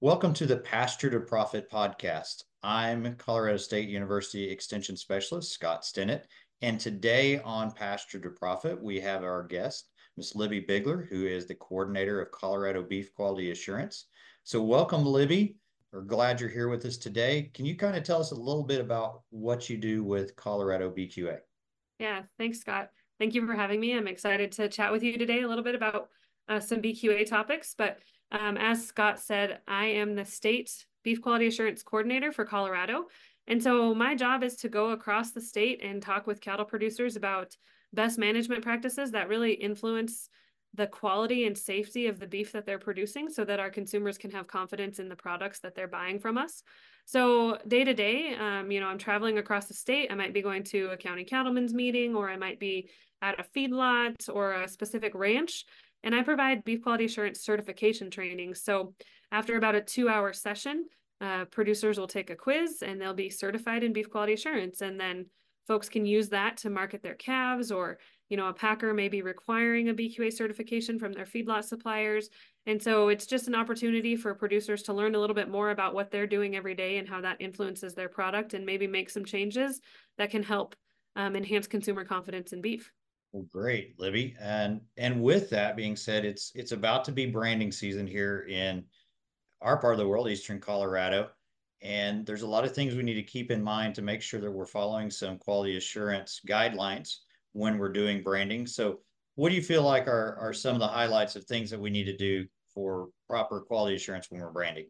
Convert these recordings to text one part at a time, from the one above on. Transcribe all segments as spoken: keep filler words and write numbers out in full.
Welcome to the Pasture to Profit podcast. I'm Colorado State University Extension Specialist Scott Stinnett, and today on Pasture to Profit, we have our guest, Miss Libby Bigler, who is the coordinator of Colorado Beef Quality Assurance. So welcome, Libby. We're glad you're here with us today. Can you kind of tell us a little bit about what you do with Colorado B Q A? Yeah, thanks, Scott. Thank you for having me. I'm excited to chat with you today a little bit about uh, some B Q A topics. But um, as Scott said, I am the state beef quality assurance coordinator for Colorado. And so my job is to go across the state and talk with cattle producers about best management practices that really influence the quality and safety of the beef that they're producing so that our consumers can have confidence in the products that they're buying from us. So day to day, um, you know, I'm traveling across the state. I might be going to a county cattlemen's meeting, or I might be at a feedlot or a specific ranch, and I provide beef quality assurance certification training. So after about a two hour session, uh, producers will take a quiz and they'll be certified in beef quality assurance. And then folks can use that to market their calves, or, you know, a packer may be requiring a B Q A certification from their feedlot suppliers. And so it's just an opportunity for producers to learn a little bit more about what they're doing every day and how that influences their product, and maybe make some changes that can help um, enhance consumer confidence in beef. Well, great, Libby. And and with that being said, it's it's about to be branding season here in our part of the world, Eastern Colorado. And there's a lot of things we need to keep in mind to make sure that we're following some quality assurance guidelines when we're doing branding. So what do you feel like are, are some of the highlights of things that we need to do for proper quality assurance when we're branding?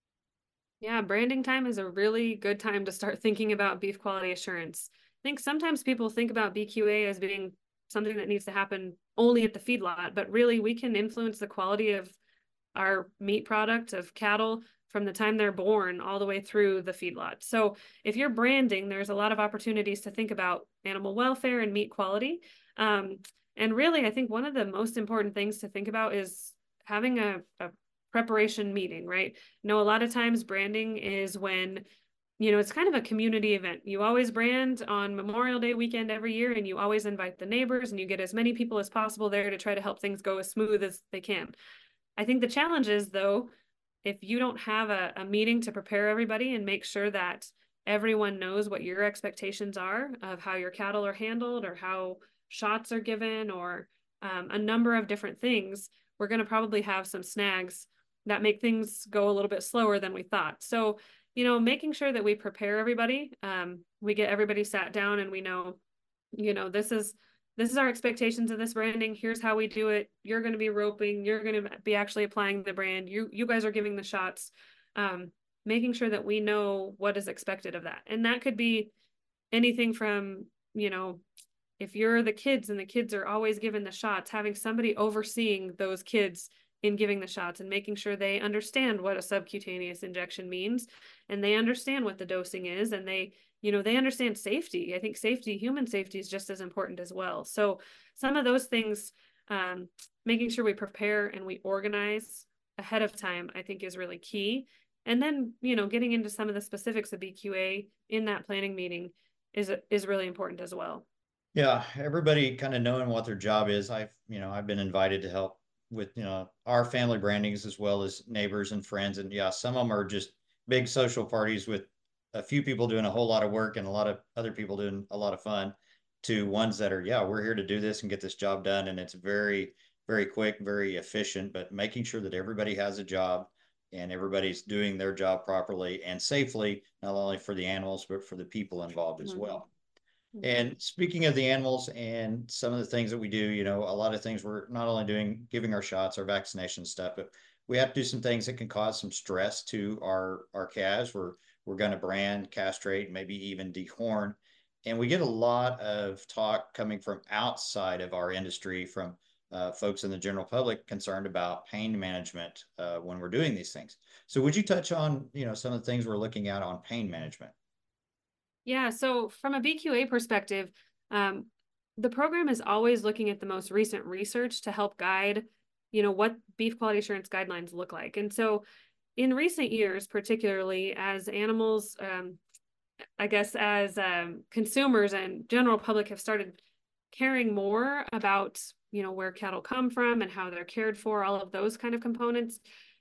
Yeah, branding time is a really good time to start thinking about beef quality assurance. I think sometimes people think about B Q A as being something that needs to happen only at the feedlot, but really we can influence the quality of our meat product of cattle from the time they're born all the way through the feedlot. So if you're branding, there's a lot of opportunities to think about animal welfare and meat quality. Um, and really, I think one of the most important things to think about is having a, a preparation meeting, right? You know, a lot of times branding is when, you know, it's kind of a community event. You always brand on Memorial Day weekend every year, and you always invite the neighbors, and you get as many people as possible there to try to help things go as smooth as they can. I think the challenge is, though, if you don't have a, a meeting to prepare everybody and make sure that everyone knows what your expectations are of how your cattle are handled, or how shots are given, or um, a number of different things, we're going to probably have some snags that make things go a little bit slower than we thought. So, you know, making sure that we prepare everybody, um, we get everybody sat down and we know, you know, this is this is our expectations of this branding. Here's how we do it. You're going to be roping. You're going to be actually applying the brand. You you guys are giving the shots. Um, making sure that we know what is expected of that. And that could be anything from, you know, if you're the kids and the kids are always given the shots, having somebody overseeing those kids in giving the shots and making sure they understand what a subcutaneous injection means, and they understand what the dosing is, and they, you know, they understand safety. I think safety, human safety, is just as important as well. So some of those things, um, making sure we prepare and we organize ahead of time, I think is really key. And then, you know, getting into some of the specifics of B Q A in that planning meeting is is really important as well. Yeah, everybody kind of knowing what their job is. I've, you know, I've been invited to help with, you know, our family brandings as well as neighbors and friends. And yeah, some of them are just big social parties with a few people doing a whole lot of work and a lot of other people doing a lot of fun, to ones that are, yeah, we're here to do this and get this job done. And it's very, very quick, very efficient, but making sure that everybody has a job and everybody's doing their job properly and safely, not only for the animals, but for the people involved as Mhm. well. And speaking of the animals and some of the things that we do, you know, a lot of things we're not only doing, giving our shots, our vaccination stuff, but we have to do some things that can cause some stress to our our calves. We're we're going to brand, castrate, maybe even dehorn, and we get a lot of talk coming from outside of our industry, from uh, folks in the general public concerned about pain management uh, when we're doing these things. So, would you touch on, you know, some of the things we're looking at on pain management? Yeah, so from a B Q A perspective, um, the program is always looking at the most recent research to help guide, you know, what beef quality assurance guidelines look like. And so in recent years, particularly as animals, um, I guess as um, consumers and general public have started caring more about, you know, where cattle come from and how they're cared for, all of those kind of components,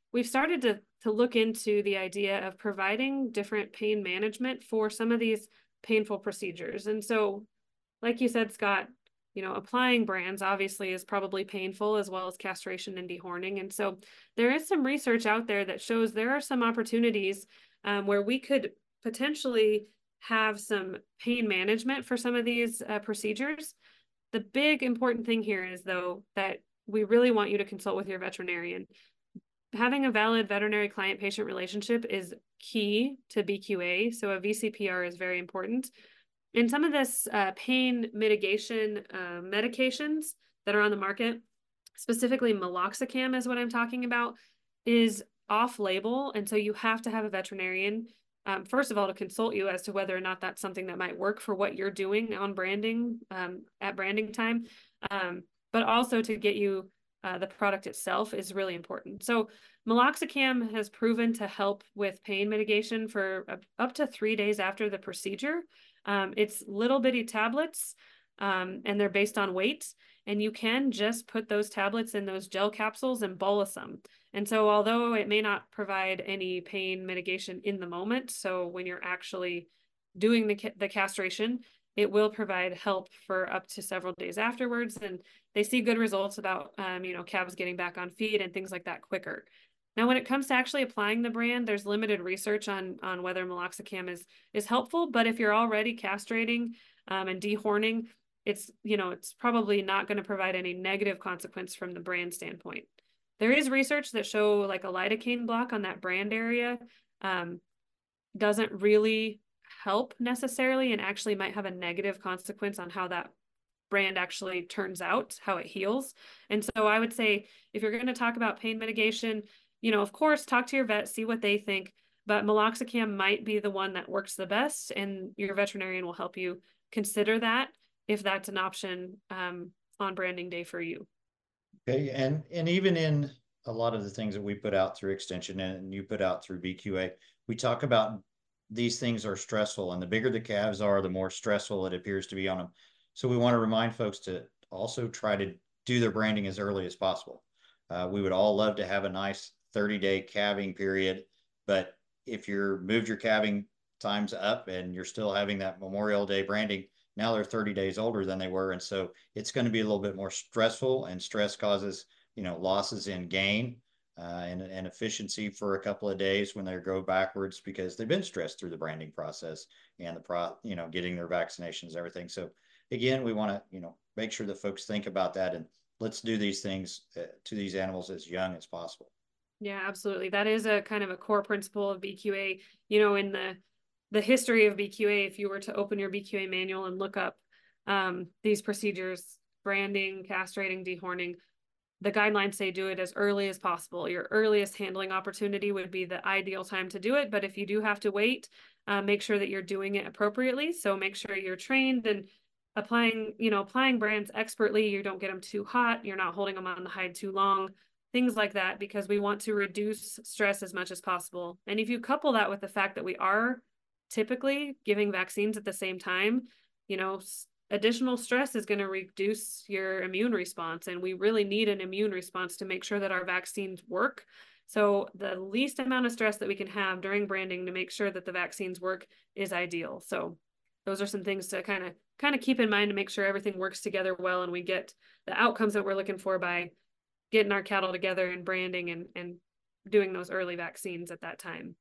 we've started to to look into the idea of providing different pain management for some of these painful procedures. And so, like you said, Scott, you know, applying brands obviously is probably painful, as well as castration and dehorning. And so there is some research out there that shows there are some opportunities um, where we could potentially have some pain management for some of these uh, procedures. The big important thing here is, though, that we really want you to consult with your veterinarian. Having a valid veterinary client-patient relationship is key to B Q A, so a V C P R is very important. And some of this uh, pain mitigation uh, medications that are on the market, specifically meloxicam is what I'm talking about, is off-label, and so you have to have a veterinarian, um, first of all, to consult you as to whether or not that's something that might work for what you're doing on branding um, at branding time, um, but also to get you uh, the product itself is really important. So meloxicam has proven to help with pain mitigation for uh, up to three days after the procedure. Um, it's little bitty tablets, um, and they're based on weight, and you can just put those tablets in those gel capsules and bolus them. And so although it may not provide any pain mitigation in the moment, so when you're actually doing the, ca the castration, it will provide help for up to several days afterwards. And they see good results about, um, you know, calves getting back on feed and things like that quicker. Now, when it comes to actually applying the brand, there's limited research on, on whether meloxicam is, is helpful, but if you're already castrating um, and dehorning, it's, you know, it's probably not going to provide any negative consequence from the brand standpoint. There is research that show like a lidocaine block on that brand area um, doesn't really help necessarily, and actually might have a negative consequence on how that brand actually turns out, how it heals. And so I would say, if you're going to talk about pain mitigation, you know, of course, talk to your vet, see what they think, but meloxicam might be the one that works the best, and your veterinarian will help you consider that if that's an option um, on branding day for you. Okay, and and even in a lot of the things that we put out through Extension and you put out through B Q A, we talk about these things are stressful, and the bigger the calves are, the more stressful it appears to be on them. So we want to remind folks to also try to do their branding as early as possible. Uh, we would all love to have a nice thirty day calving period, but if you're moved your calving times up and you're still having that Memorial Day branding, now they're thirty days older than they were. And so it's going to be a little bit more stressful, and stress causes, you know, losses in gain uh, and, and efficiency for a couple of days when they go backwards because they've been stressed through the branding process and the pro, you know, getting their vaccinations, everything. So again, we want to, you know, make sure that folks think about that, and let's do these things uh, to these animals as young as possible. Yeah, absolutely. That is a kind of a core principle of B Q A. You know, in the the history of B Q A, if you were to open your B Q A manual and look up um, these procedures, branding, castrating, dehorning, the guidelines say do it as early as possible. Your earliest handling opportunity would be the ideal time to do it. But if you do have to wait, uh, make sure that you're doing it appropriately. So make sure you're trained and applying, you know, applying brands expertly. You don't get them too hot. You're not holding them on the hide too long, things like that, because we want to reduce stress as much as possible. And if you couple that with the fact that we are typically giving vaccines at the same time, you know, additional stress is going to reduce your immune response. And we really need an immune response to make sure that our vaccines work. So the least amount of stress that we can have during branding to make sure that the vaccines work is ideal. So those are some things to kind of kind of keep in mind to make sure everything works together well and we get the outcomes that we're looking for by getting our cattle together and branding and, and doing those early vaccines at that time.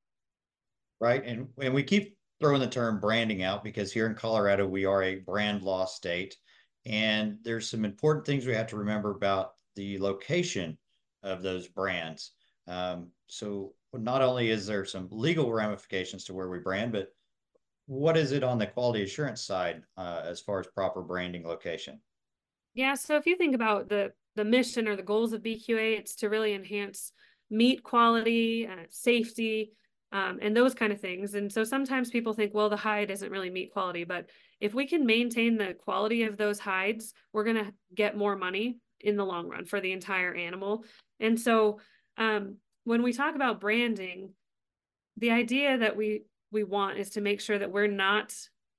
Right. And, and we keep throwing the term branding out because here in Colorado, we are a brand law state. And there's some important things we have to remember about the location of those brands. Um, so not only is there some legal ramifications to where we brand, but what is it on the quality assurance side uh, as far as proper branding location? Yeah, so if you think about the the mission or the goals of B Q A, it's to really enhance meat quality, uh, safety, um, and those kind of things. And so sometimes people think, well, the hide isn't really meat quality, but if we can maintain the quality of those hides, we're going to get more money in the long run for the entire animal. And so um, when we talk about branding, the idea that we we want is to make sure that we're not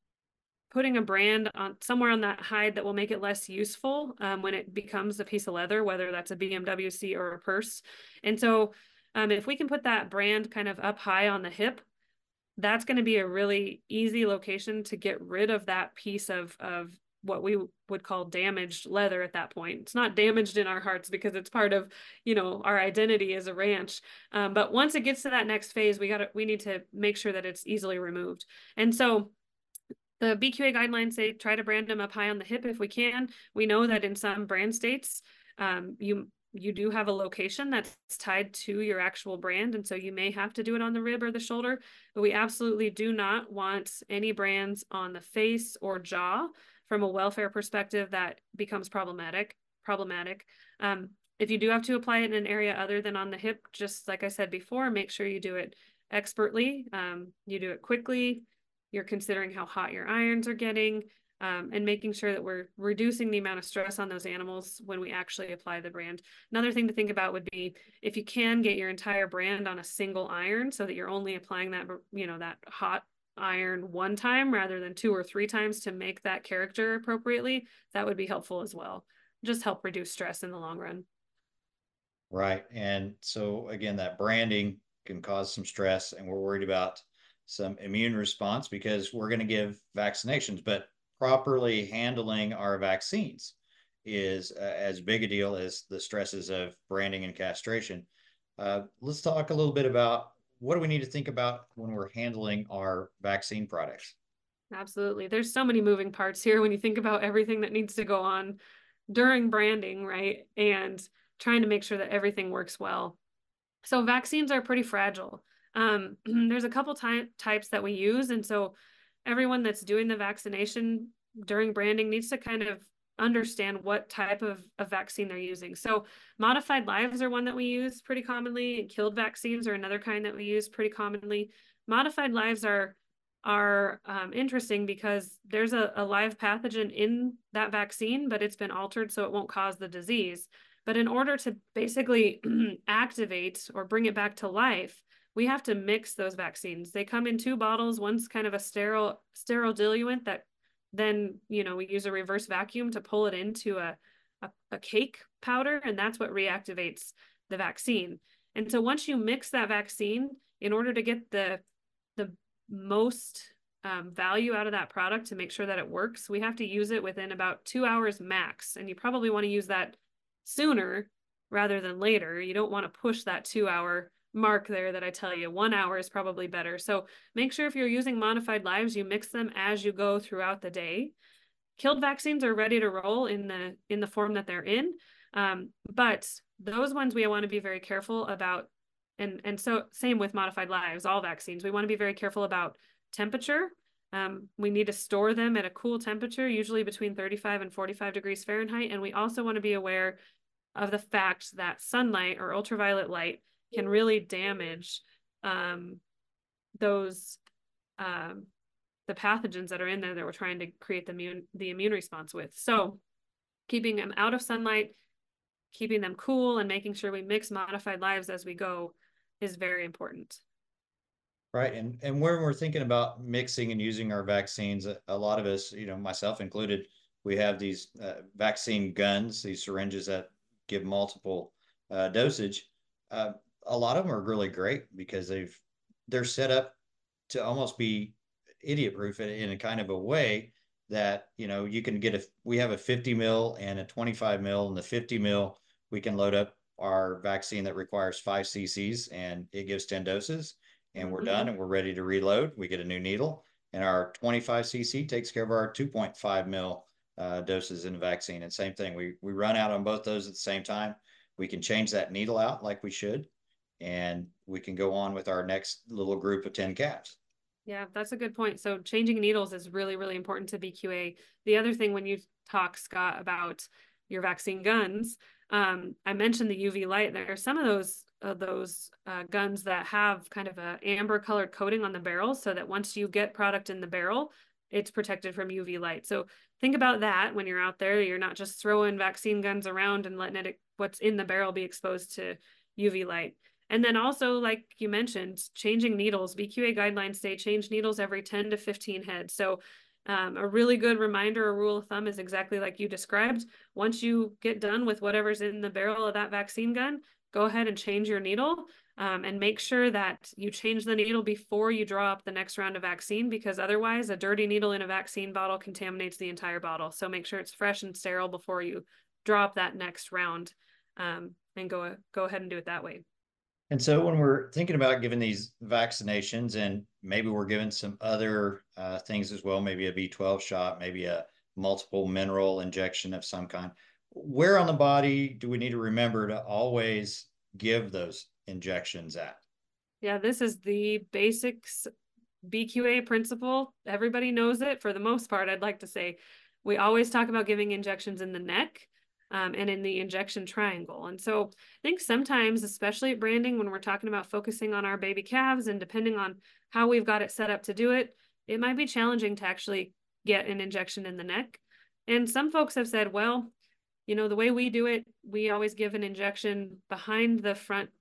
putting a brand on somewhere on that hide that will make it less useful um, when it becomes a piece of leather, whether that's a B M W seat or a purse. And so Um, if we can put that brand kind of up high on the hip, that's going to be a really easy location to get rid of that piece of, of what we would call damaged leather at that point. It's not damaged in our hearts because it's part of, you know, our identity as a ranch. Um, but once it gets to that next phase, we got to, we need to make sure that it's easily removed. And so the B Q A guidelines say try to brand them up high on the hip if we can. We know that in some brand states, um, you you do have a location that's tied to your actual brand, and so you may have to do it on the rib or the shoulder, but we absolutely do not want any brands on the face or jaw. From a welfare perspective, that becomes problematic. Problematic. Um, if you do have to apply it in an area other than on the hip, just like I said before, make sure you do it expertly. Um, you do it quickly. You're considering how hot your irons are getting, um, and making sure that we're reducing the amount of stress on those animals when we actually apply the brand. Another thing to think about would be if you can get your entire brand on a single iron so that you're only applying that, you know, that hot iron one time rather than two or three times to make that character appropriately, that would be helpful as well. Just help reduce stress in the long run. Right. And so again, that branding can cause some stress, and we're worried about some immune response because we're going to give vaccinations, but properly handling our vaccines is uh, as big a deal as the stresses of branding and castration. Uh, let's talk a little bit about what do we need to think about when we're handling our vaccine products. Absolutely. There's so many moving parts here when you think about everything that needs to go on during branding, right? And trying to make sure that everything works well. So vaccines are pretty fragile. Um, there's a couple ty- types that we use. And so everyone that's doing the vaccination during branding needs to kind of understand what type of, of vaccine they're using. So modified lives are one that we use pretty commonly, and killed vaccines are another kind that we use pretty commonly. Modified lives are are um, interesting because there's a, a live pathogen in that vaccine, but it's been altered so it won't cause the disease. But in order to basically activate or bring it back to life, we have to mix those vaccines. They come in two bottles. One's kind of a sterile sterile diluent that then, you know, we use a reverse vacuum to pull it into a, a, a cake powder, and that's what reactivates the vaccine. And so once you mix that vaccine, in order to get the the most um, value out of that product to make sure that it works, we have to use it within about two hours max. And you probably want to use that sooner rather than later. You don't want to push that two hour mark there that I tell you. One hour is probably better. So make sure if you're using modified lives, you mix them as you go throughout the day. Killed vaccines are ready to roll in the in the form that they're in. Um, but those ones we want to be very careful about. And, and so same with modified lives, all vaccines, we want to be very careful about temperature. Um, we need to store them at a cool temperature, usually between thirty-five and forty-five degrees Fahrenheit. And we also want to be aware of the fact that sunlight or ultraviolet light can really damage um, those um, the pathogens that are in there that we're trying to create the immune the immune response with. So keeping them out of sunlight, keeping them cool, and making sure we mix modified lives as we go is very important. Right. And and when we're thinking about mixing and using our vaccines, a, a lot of us, you know, myself included, we have these uh, vaccine guns, these syringes that give multiple uh, dosage. Uh, a lot of them are really great because they've they're set up to almost be idiot proof in, in a kind of a way that, you know, you can get a we have a fifty mil and a twenty-five mil, and the fifty mil we can load up our vaccine that requires five cc's and it gives ten doses, and we're Mm-hmm. done and we're ready to reload. We get a new needle, and our twenty-five cc takes care of our two point five mil uh, doses in the vaccine. And same thing, we we run out on both those at the same time. We can change that needle out like we should, and we can go on with our next little group of ten calves. Yeah, that's a good point. So changing needles is really, really important to B Q A. The other thing when you talk, Scott, about your vaccine guns, um, I mentioned the U V light. There are some of those of those uh, guns that have kind of a amber colored coating on the barrel so that once you get product in the barrel, it's protected from U V light. So think about that when you're out there. You're not just throwing vaccine guns around and letting it what's in the barrel be exposed to U V light. And then also, like you mentioned, changing needles. B Q A guidelines say change needles every ten to fifteen heads. So um, a really good reminder or rule of thumb is exactly like you described. Once you get done with whatever's in the barrel of that vaccine gun, go ahead and change your needle. Um, and make sure that you change the needle before you draw up the next round of vaccine, because otherwise a dirty needle in a vaccine bottle contaminates the entire bottle. So make sure it's fresh and sterile before you draw up that next round, um, and go, go ahead and do it that way. And so when we're thinking about giving these vaccinations, and maybe we're giving some other uh, things as well, maybe a B twelve shot, maybe a multiple mineral injection of some kind, where on the body do we need to remember to always give those injections at? Yeah, this is the basics B Q A principle. Everybody knows it for the most part, I'd like to say. We always talk about giving injections in the neck, um, and in the injection triangle. And so I think sometimes, especially at branding, when we're talking about focusing on our baby calves and depending on how we've got it set up to do it, it might be challenging to actually get an injection in the neck. And some folks have said, well, you know, the way we do it, we always give an injection behind the front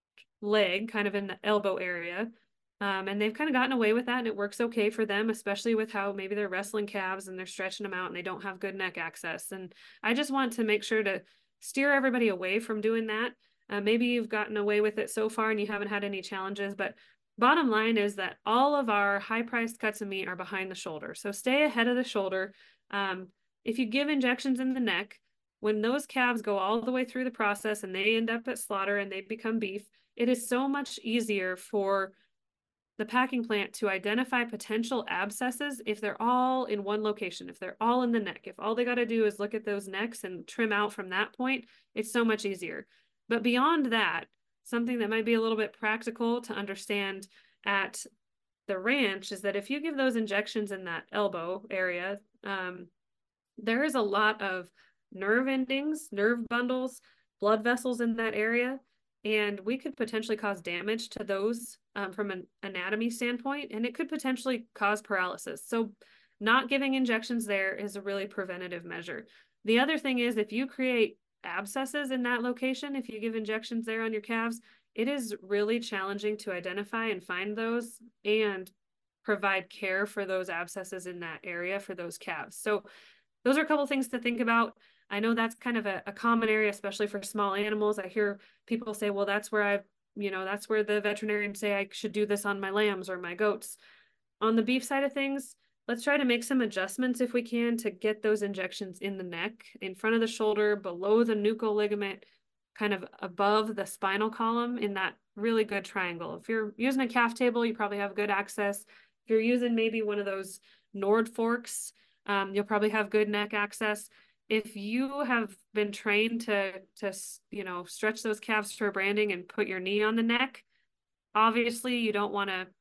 leg, kind of in the elbow area. Um, and they've kind of gotten away with that, and it works okay for them, especially with how maybe they're wrestling calves and they're stretching them out and they don't have good neck access. And I just want to make sure to steer everybody away from doing that. Uh, maybe you've gotten away with it so far and you haven't had any challenges, but bottom line is that all of our high priced cuts of meat are behind the shoulder. So stay ahead of the shoulder. Um, if you give injections in the neck, when those calves go all the way through the process and they end up at slaughter and they become beef, it is so much easier for the packing plant to identify potential abscesses if they're all in one location, if they're all in the neck. If all they got to do is look at those necks and trim out from that point, it's so much easier. But beyond that, something that might be a little bit practical to understand at the ranch is that if you give those injections in that elbow area, um, there is a lot of nerve endings, nerve bundles, blood vessels in that area, and we could potentially cause damage to those, um, from an anatomy standpoint, and it could potentially cause paralysis. So not giving injections there is a really preventative measure. The other thing is, if you create abscesses in that location, if you give injections there on your calves, it is really challenging to identify and find those and provide care for those abscesses in that area for those calves. So those are a couple things to think about. I know that's kind of a, a common area, especially for small animals. I hear people say, well, that's where I, you know, that's where the veterinarians say I should do this on my lambs or my goats. On the beef side of things, let's try to make some adjustments if we can to get those injections in the neck, in front of the shoulder, below the nuchal ligament, kind of above the spinal column in that really good triangle. If you're using a calf table, you probably have good access. If you're using maybe one of those Nord forks, um, you'll probably have good neck access. If you have been trained to, to, you know, stretch those calves for branding and put your knee on the neck, obviously you don't want to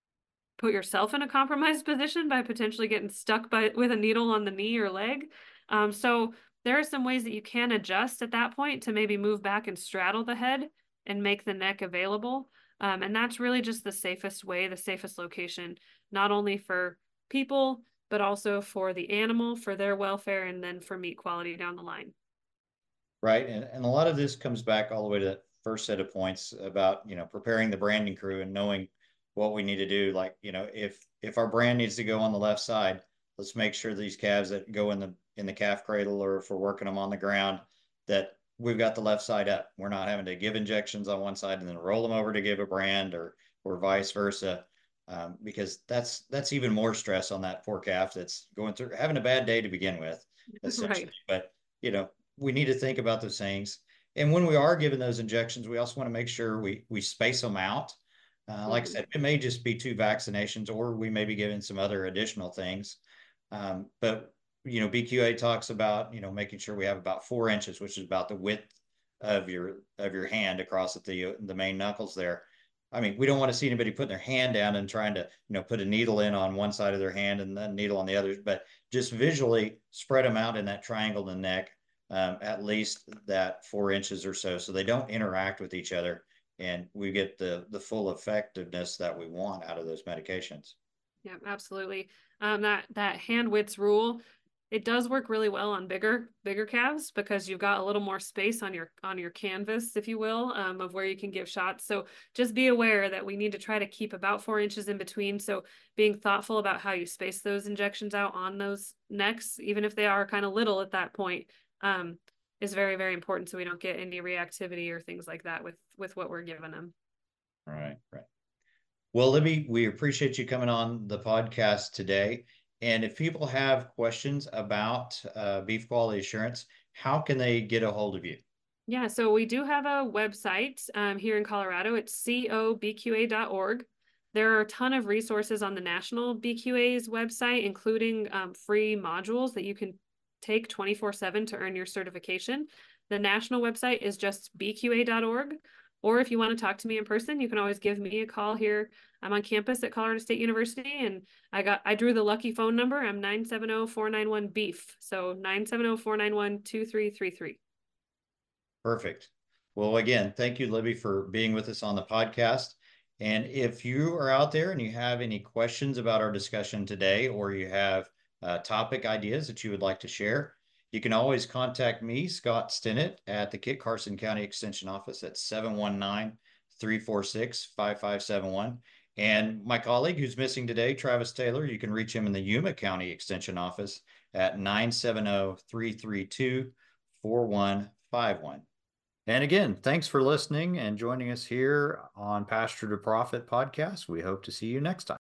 put yourself in a compromised position by potentially getting stuck by with a needle on the knee or leg. Um, so there are some ways that you can adjust at that point to maybe move back and straddle the head and make the neck available. Um, and that's really just the safest way, the safest location, not only for people, but also for the animal, for their welfare, and then for meat quality down the line. Right. And, and a lot of this comes back all the way to that first set of points about, you know, preparing the branding crew and knowing what we need to do. Like, you know, if if our brand needs to go on the left side, let's make sure these calves that go in the in the calf cradle, or if we're working them on the ground, that we've got the left side up. We're not having to give injections on one side and then roll them over to give a brand, or or vice versa. Um, because that's that's even more stress on that poor calf that's going through having a bad day to begin with, essentially. Right. But you know, we need to think about those things. And when we are giving those injections, we also want to make sure we we space them out. Uh, like I Mm-hmm. said, it may just be two vaccinations, or we may be giving some other additional things. Um, but you know, B Q A talks about, you know, making sure we have about four inches, which is about the width of your of your hand across at the the main knuckles there. I mean, we don't want to see anybody putting their hand down and trying to, you know, put a needle in on one side of their hand and then needle on the other, but just visually spread them out in that triangle in the neck, um, at least that four inches or so, so they don't interact with each other, and we get the the full effectiveness that we want out of those medications. Yeah, absolutely. Um, that that hand widths rule, it does work really well on bigger bigger calves because you've got a little more space on your on your canvas, if you will, um, of where you can give shots. So just be aware that we need to try to keep about four inches in between. So being thoughtful about how you space those injections out on those necks, even if they are kind of little at that point, um, is very, very important so we don't get any reactivity or things like that with with what we're giving them. Right, right. Well, Libby, we appreciate you coming on the podcast today. And if people have questions about uh, beef quality assurance, how can they get a hold of you? Yeah, so we do have a website um, here in Colorado. It's co b q a dot org. There are a ton of resources on the national B Q A's website, including um, free modules that you can take twenty-four seven to earn your certification. The national website is just b q a dot org. Or if you want to talk to me in person, you can always give me a call here. I'm on campus at Colorado State University, and I got I drew the lucky phone number. I'm nine seven zero, four nine one, beef. So nine seven zero, four nine one, two three three three. Perfect. Well, again, thank you, Libby, for being with us on the podcast. And if you are out there and you have any questions about our discussion today, or you have uh, topic ideas that you would like to share, you can always contact me, Scott Stinnett, at the Kit Carson County Extension Office at seven one nine, three four six, five five seven one. And my colleague who's missing today, Travis Taylor, you can reach him in the Yuma County Extension Office at nine seven zero, three three two, four one five one. And again, thanks for listening and joining us here on Pasture to Profit podcast. We hope to see you next time.